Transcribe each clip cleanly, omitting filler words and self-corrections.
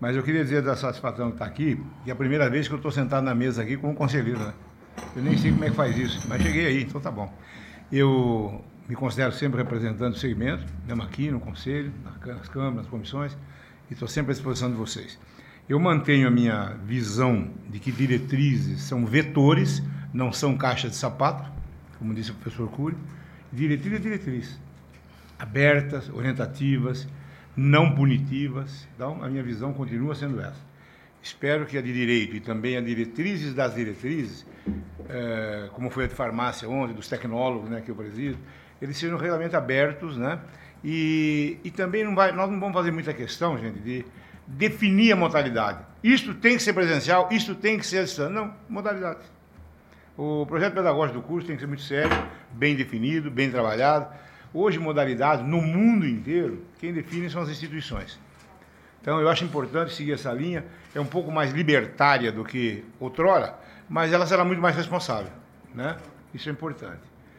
Mas eu queria dizer da satisfação de estar aqui, que é a primeira vez que eu estou sentado na mesa aqui como conselheiro, né? Eu nem sei como é que faz isso, mas cheguei aí, então tá bom. Eu me considero sempre representante do segmento, mesmo aqui no Conselho, nas câmaras, nas comissões, e estou sempre à disposição de vocês. Eu mantenho a minha visão de que diretrizes são vetores, não são caixa de sapato, como disse o professor Cury. Diretriz é diretriz. Abertas, orientativas, não punitivas. Então, a minha visão continua sendo essa. Espero que a de direito e também as diretrizes das diretrizes, como foi a de farmácia ontem, dos tecnólogos, né, que eu presido, eles sejam realmente abertos, né? E também nós não vamos fazer muita questão, gente, de definir a modalidade. Isto tem que ser presencial, isto tem que ser à distância. Não, modalidades. O projeto pedagógico do curso tem que ser muito sério, bem definido, bem trabalhado. Hoje, modalidades, no mundo inteiro, quem define são as instituições. Então, eu acho importante seguir essa linha. É um pouco mais libertária do que outrora, mas ela será muito mais responsável, né? Isso é importante.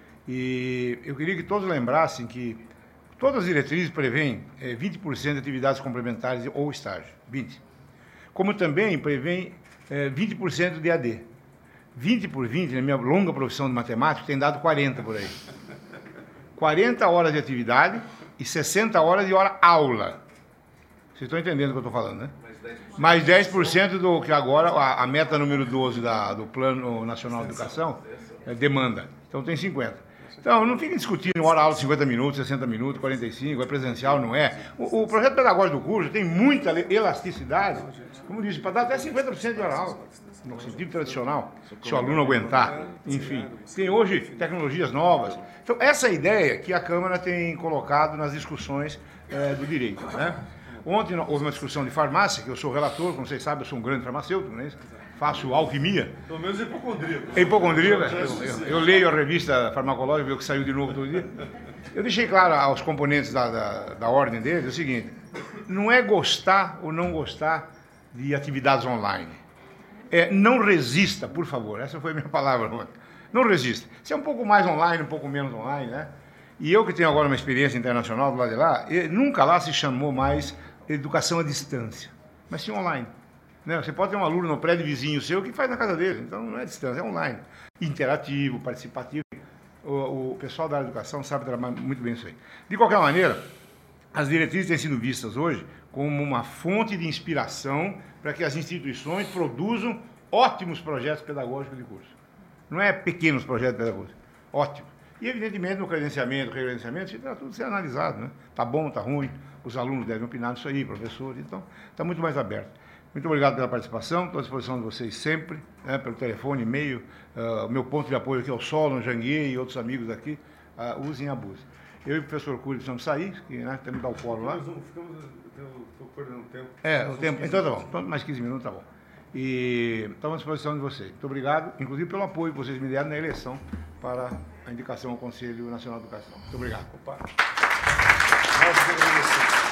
E eu queria que todos lembrassem que todas as diretrizes prevêem 20% de atividades complementares ou estágio, 20%. Como também prevêem 20% de AD. 20 por 20, na minha longa profissão de matemática, tem dado 40 por aí. 40 horas de atividade e 60 horas de hora aula. Vocês estão entendendo o que eu estou falando, né? Mais 10% do que agora, a meta número 12 do Plano Nacional de Educação, demanda. Então tem 50. Então, não fiquem discutindo hora aula de 50 minutos, 60 minutos, 45, é presencial, não é. O projeto pedagógico do curso tem muita elasticidade, como disse, para dar até 50% de hora aula, no sentido tradicional, se o aluno aguentar. Enfim, tem hoje tecnologias novas. Então, essa ideia que a Câmara tem colocado nas discussões do direito, né? Ontem houve uma discussão de farmácia, que eu sou relator, como vocês sabem, eu sou um grande farmacêutico, não é isso? Faço alquimia. Pelo menos hipocondríaco. Hipocondríaco, eu leio a revista farmacológica, vejo que saiu de novo todo dia. Eu deixei claro aos componentes da ordem deles o seguinte: não é gostar ou não gostar de atividades online. Não resista, por favor, essa foi a minha palavra ontem. Não resista. Se é um pouco mais online, um pouco menos online, né? E eu que tenho agora uma experiência internacional do lado de lá, nunca lá se chamou mais educação à distância, mas sim online. Né? Você pode ter um aluno no prédio vizinho seu que faz na casa dele, então não é distância, é online. Interativo, participativo. O pessoal da educação sabe trabalhar muito bem isso aí. De qualquer maneira, as diretrizes têm sido vistas hoje como uma fonte de inspiração para que as instituições produzam ótimos projetos pedagógicos de curso. Não é pequenos projetos pedagógicos, ótimos. E, evidentemente, no credenciamento, reverenciamento, está tudo sendo analisado, né? Está bom, está ruim, os alunos devem opinar nisso aí, professores, então está muito mais aberto. Muito obrigado pela participação, estou à disposição de vocês sempre, né, pelo telefone, e-mail, o meu ponto de apoio aqui é o Solon, Janguier e outros amigos aqui, usem e abusem. Eu e o professor Cury precisamos sair, que, né, temos que dar o fórum lá. Estou perdendo tempo. O tempo, então tá bom, então, mais 15 minutos tá bom. E estamos à disposição de vocês. Muito obrigado, inclusive pelo apoio que vocês me deram na eleição para a indicação ao Conselho Nacional de Educação. Muito obrigado. Opa.